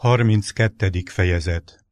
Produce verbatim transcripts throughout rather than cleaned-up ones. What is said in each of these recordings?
harminckettedik fejezet.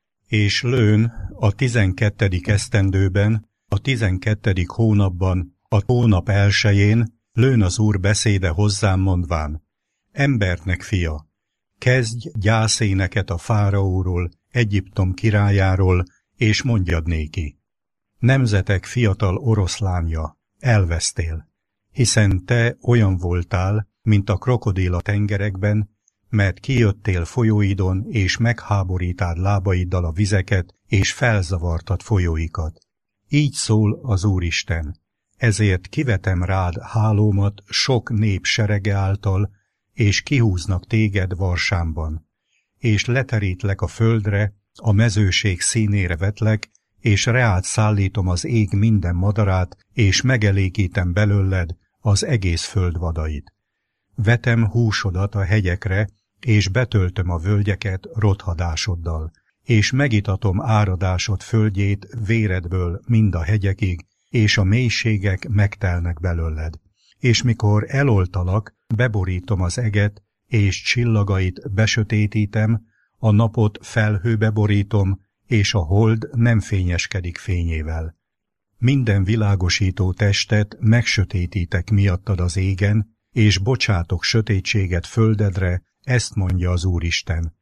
És lőn a tizenkettedik esztendőben, a tizenkettedik hónapban, a hónap elsején lőn az Úr beszéde hozzám mondván: embernek fia, kezdj gyászéneket a fáraóról, Egyiptom királyáról, és mondjad néki: nemzetek fiatal oroszlánja, elvesztél, hiszen te olyan voltál, mint a krokodil a tengerekben, mert kijöttél folyóidon, és megháborítád lábaiddal a vizeket, és felzavartad folyóikat. Így szól az Úristen: ezért kivetem rád hálómat sok nép serege által, és kihúznak téged varsámban. És leterítlek a földre, a mezőség színére vetlek, és reád szállítom az ég minden madarát, és megelégítem belőled az egész föld vadait. Vetem húsodat a hegyekre, és betöltöm a völgyeket rothadásoddal, és megitatom áradásod földjét véredből mind a hegyekig, és a mélységek megtelnek belőled. És mikor eloltalak, beborítom az eget, és csillagait besötétítem, a napot felhőbe borítom, és a hold nem fényeskedik fényével. Minden világosító testet megsötétítek miattad az égen, és bocsátok sötétséget földedre, ezt mondja az Úristen.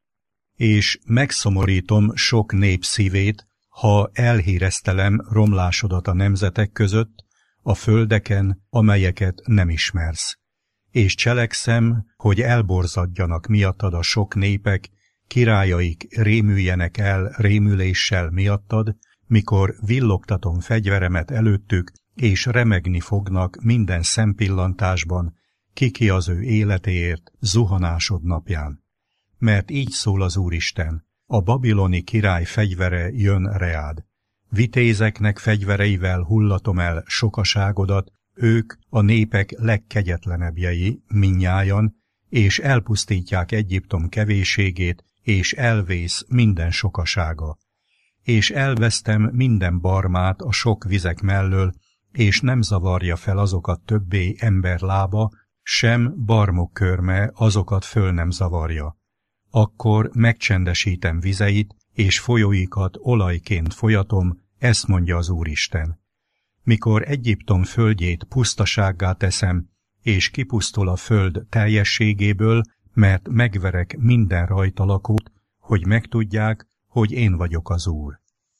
És megszomorítom sok nép szívét, ha elhíreztelem romlásodat a nemzetek között, a földeken, amelyeket nem ismersz. És cselekszem, hogy elborzadjanak miattad a sok népek, királyaik rémüljenek el rémüléssel miattad, mikor villogtatom fegyveremet előttük, és remegni fognak minden szempillantásban, kiki az ő életéért zuhanásod napján. Mert így szól az Úristen: a babiloni király fegyvere jön reád. Vitézeknek fegyvereivel hullatom el sokaságodat, ők a népek legkegyetlenebbjei mindnyájan, és elpusztítják Egyiptom kevésségét, és elvész minden sokasága. És elvesztem minden barmát a sok vizek mellől, és nem zavarja fel azokat többé ember lába, sem barmok körme azokat föl nem zavarja. Akkor megcsendesítem vizeit, és folyóikat olajként folyatom, ezt mondja az Úristen. Mikor Egyiptom földjét pusztasággá teszem, és kipusztul a föld teljességéből, mert megverek minden rajta lakót, hogy megtudják, hogy én vagyok az Úr.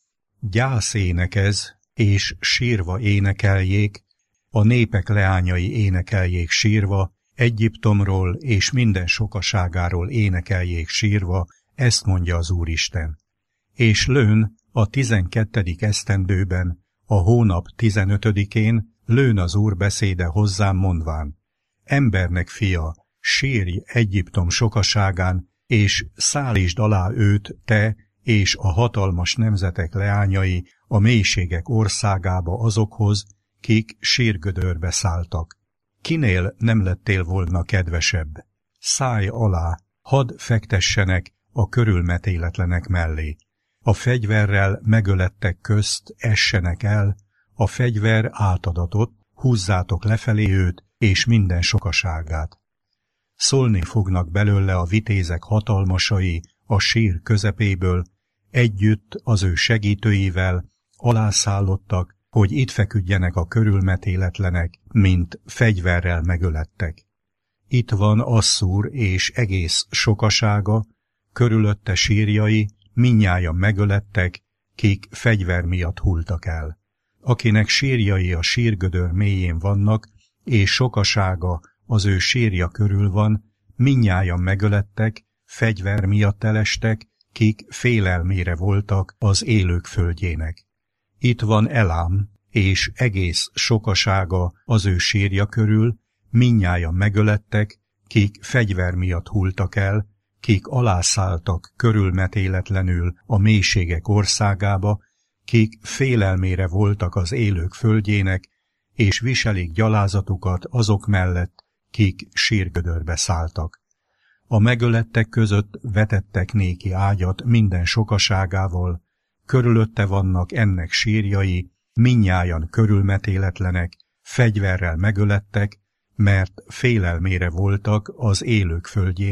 Gyász énekez, és sírva énekeljék, a népek leányai énekeljék sírva, Egyiptomról és minden sokaságáról énekeljék sírva, ezt mondja az Úristen. És lőn a tizenkettedik esztendőben, a hónap tizenötödikén lőn az Úr beszéde hozzám mondván: embernek fia, sírj Egyiptom sokaságán, és szállítsd alá őt te és a hatalmas nemzetek leányai a mélységek országába azokhoz, kik sírgödörbe szálltak. Kinél nem lettél volna kedvesebb? Szállj alá, hadd fektessenek a körülmetéletlenek mellé. A fegyverrel megölettek közt essenek el, a fegyver átadatott, húzzátok lefelé őt és minden sokaságát. Szólni fognak belőle a vitézek hatalmasai a sír közepéből, együtt az ő segítőivel alászállottak, hogy itt feküdjenek a körülmetéletlenek, mint fegyverrel megölettek. Itt van Asszúr és egész sokasága, körülötte sírjai, mindnyájan megölettek, kik fegyver miatt hultak el. Akinek sírjai a sírgödör mélyén vannak, és sokasága az ő sírja körül van, mindnyájan megölettek, fegyver miatt elestek, kik félelmére voltak az élők földjének. Itt van Elám, és egész sokasága az ő sírja körül, mindnyájan megölettek, kik fegyver miatt hultak el, kik alászálltak körülmetéletlenül a mélységek országába, kik félelmére voltak az élők földjének, és viselik gyalázatukat azok mellett, kik sírgödörbe szálltak. A megölettek között vetettek néki ágyat minden sokaságával, körülötte vannak ennek sírjai, mindnyájan körülmetéletlenek, fegyverrel megölettek, mert félelmére voltak az élők földjének,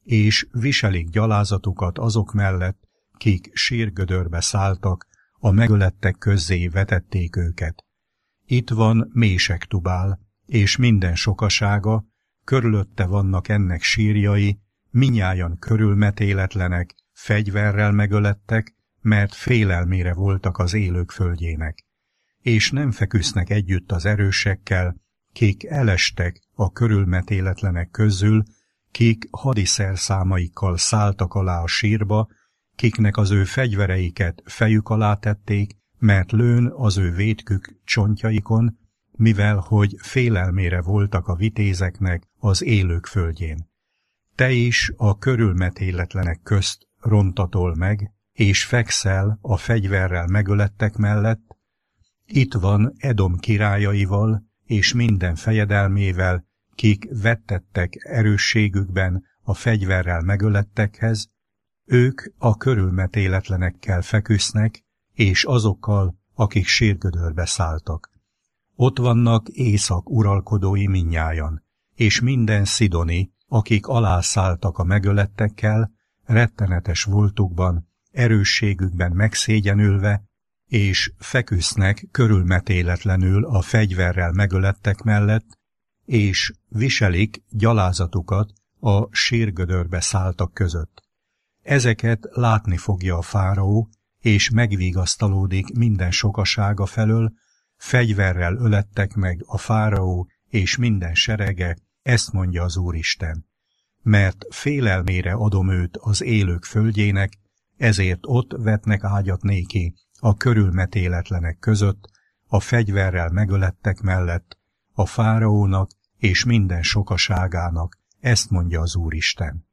és viselik gyalázatukat azok mellett, kik sírgödörbe szálltak, a megölettek közzé vetették őket. Itt van Mések Tubál, és minden sokasága, körülötte vannak ennek sírjai, minnyájan körülmetéletlenek, fegyverrel megölettek, mert félelmére voltak az élők földjének. És nem feküsznek együtt az erősekkel, kik elestek a körülmetéletlenek közül, kik hadiszerszámaikkal szálltak alá a sírba, kiknek az ő fegyvereiket fejük alá tették, mert lőn az ő vétkük csontjaikon, mivel hogy félelmére voltak a vitézeknek az élők földjén. Te is a körülmetéletlenek közt rontatol meg, és fekszel a fegyverrel megölettek mellett. Itt van Edom királyaival és minden fejedelmével, kik vettettek erősségükben a fegyverrel megölettekhez, ők a körülmetéletlenekkel feküsznek, és azokkal, akik sírgödörbe szálltak. Ott vannak Észak uralkodói minnyájan, és minden szidoni, akik alászálltak a megölettekkel, rettenetes voltukban, erősségükben megszégyenülve, és feküsznek körülmetéletlenül a fegyverrel megölettek mellett, és viselik gyalázatukat a sírgödörbe szálltak között. Ezeket látni fogja a fáraó, és megvigasztalódik minden sokasága felől, fegyverrel ölettek meg a fáraó és minden serege, ezt mondja az Úristen. Mert félelmére adom őt az élők földjének, ezért ott vetnek ágyat néki a körülmetéletlenek között, a fegyverrel megölettek mellett, a fáraónak és minden sokaságának, ezt mondja az Úristen.